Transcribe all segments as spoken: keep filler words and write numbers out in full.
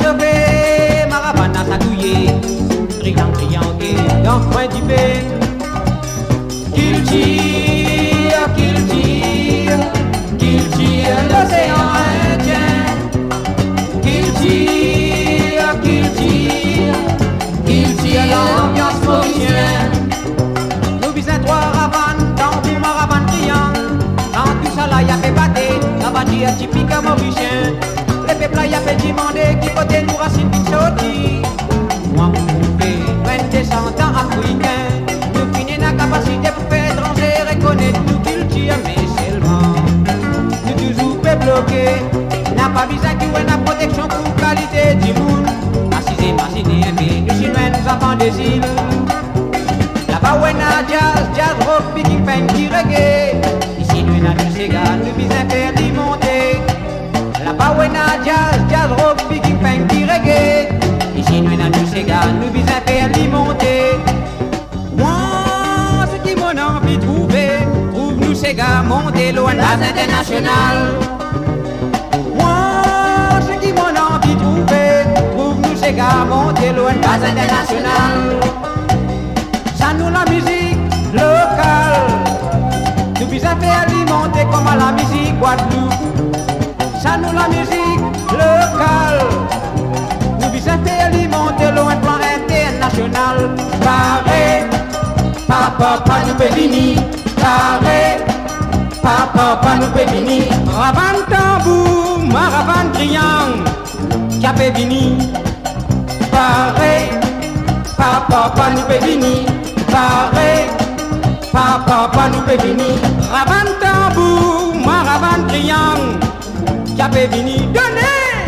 sauvé, Maravana s'accouillé, brillant, brillant, dans le coin du pays. Qu'il tire, qu'il tire, qu'il tire l'océan Indien. Qu'il tire, qu'il tire, qu'il tire l'ambiance mauricienne. Nous visons trois ravanes, dans tout maravane brillant. Dans tout ça là, y'a fait battre, la bâtie est typique mauricien. Les peuples là, y'a fait demander qui côté nous racines qui sorti. Moi, vous pouvez, vingt descendants africains. Nous finissons la capacité pour faire étranger, reconnaître nos cultures, mais seulement. Nous toujours peut bloquer. N'a pas besoin qu'il y ait une protection pour qualité du monde. Assisez, imaginez, mais nous chinois, nous enfants des îles. Là-bas, on a jazz, jazz, rock, picking, funky, reggae. Ici, nous avons du Sega, nous visons faire du monter. Là-bas, on a jazz, jazz, rock, picking, funky, reggae. Ici, nous avons du Sega, nous visons faire du monter. Moi, ce qui m'en a envie de trouver, trouve-nous Sega, monter loin de base internationale. Moi, ce qui m'en a envie de trouver, trouve-nous Sega, monter loin de base internationale. Ça nous la musique locale, nous visons faire alimenter comme à la musique Guadeloupe. Ça nous la musique locale, nous visons faire alimenter loin de plan international. Pareil, papa, papa nous peut venir. Pareil, papa, papa nous peut venir. Ravane tambour, maravane criant, qui a peut venir. Pareil, papa, papa nous peut venir. Pareil, papa, papa nous peut venir. Ravane tambour, maravane criant, qui a peut venir. Donnez!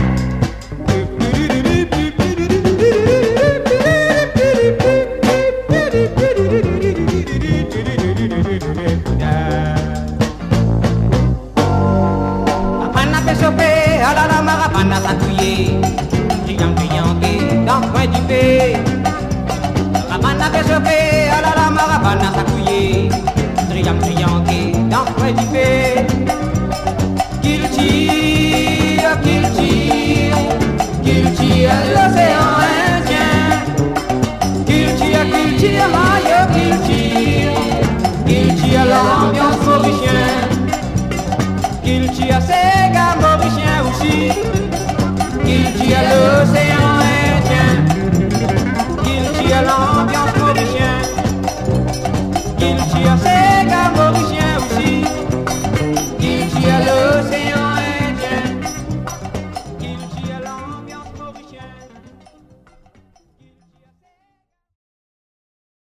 Ah la la maravana s'accouillé, brillant, brillant, dans le coin du pays. Maravana fait sauver, ah la la maravana s'accouillé, brillant, brillant, dans le coin du pays. Qu'il tire, qu'il tire, qu'il tire.